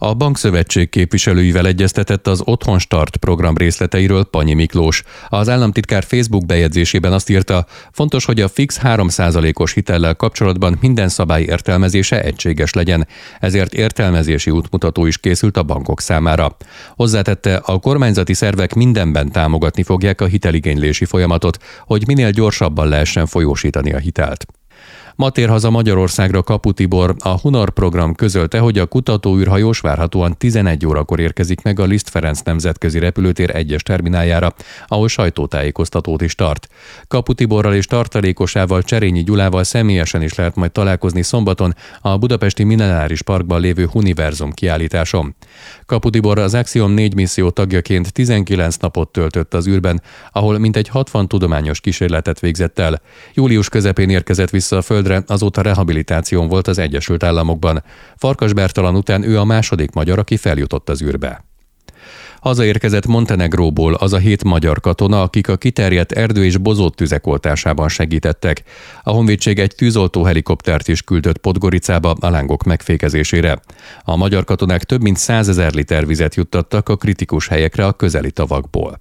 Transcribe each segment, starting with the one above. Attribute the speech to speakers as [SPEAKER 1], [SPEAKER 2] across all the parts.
[SPEAKER 1] A Bankszövetség képviselőivel egyeztetett az Otthon Start program részleteiről Panyi Miklós. Az államtitkár Facebook bejegyzésében azt írta, fontos, hogy a fix 3%-os hitellel kapcsolatban minden szabály értelmezése egységes legyen, ezért értelmezési útmutató is készült a bankok számára. Hozzátette, a kormányzati szervek mindenben támogatni fogják a hiteligénylési folyamatot, hogy minél gyorsabban lehessen folyósítani a hitelt. Ma tér haza Magyarországra Kapu Tibor, a Hunar program közölte, hogy a kutatóűrhajós várhatóan 11 órakor érkezik meg a Liszt Ferenc nemzetközi repülőtér 1-es termináljára, ahol sajtótájékoztatót is tart. Kapu Tiborral és tartalékosával, Cserényi Gyulával személyesen is lehet majd találkozni szombaton a budapesti Millenáris Parkban lévő Huniverzum kiállításon. Kapu Tibor az Axiom 4 misszió tagjaként 19 napot töltött az űrben, ahol mintegy 60 tudományos kísérletet végzett el. Július közepén érkezett vissza a Földre, azóta rehabilitáción volt az Egyesült Államokban. Farkas Bertalan után ő a második magyar, aki feljutott az űrbe. Hazaérkezett Montenegróból az a 7 magyar katona, akik a kiterjedt erdő- és bozóttüzek oltásában segítettek. A honvédség egy tűzoltó helikoptert is küldött Podgoricába a lángok megfékezésére. A magyar katonák több mint 100 000 liter vizet juttattak a kritikus helyekre a közeli tavakból.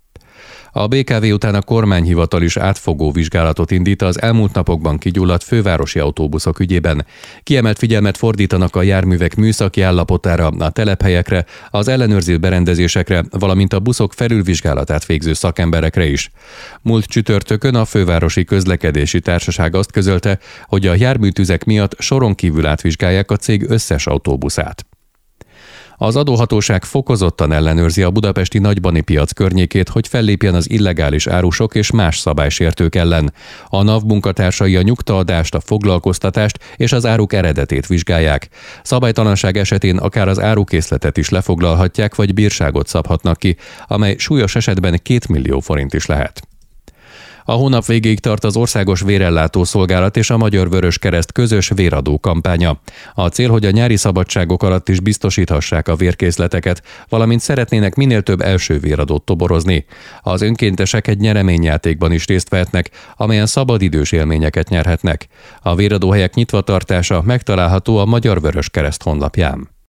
[SPEAKER 1] A BKV után a kormányhivatal is átfogó vizsgálatot indít az elmúlt napokban kigyulladt fővárosi autóbuszok ügyében. Kiemelt figyelmet fordítanak a járművek műszaki állapotára, a telephelyekre, az ellenőrző berendezésekre, valamint a buszok felülvizsgálatát végző szakemberekre is. Múlt csütörtökön a Fővárosi Közlekedési Társaság azt közölte, hogy a járműtüzek miatt soron kívül átvizsgálják a cég összes autóbuszát. Az adóhatóság fokozottan ellenőrzi a budapesti Nagybani piac környékét, hogy fellépjen az illegális árusok és más szabálysértők ellen. A NAV munkatársai a nyugtaadást, a foglalkoztatást és az áruk eredetét vizsgálják. Szabálytalanság esetén akár az árukészletet is lefoglalhatják, vagy bírságot szabhatnak ki, amely súlyos esetben 2 millió forint is lehet. A hónap végéig tart az Országos Vérellátó Szolgálat és a Magyar Vöröskereszt közös véradó kampánya. A cél, hogy a nyári szabadságok alatt is biztosíthassák a vérkészleteket, valamint szeretnének minél több első véradót toborozni. Az önkéntesek egy nyereményjátékban is részt vehetnek, amelyen szabadidős élményeket nyerhetnek. A véradóhelyek nyitvatartása megtalálható a Magyar Vöröskereszt honlapján.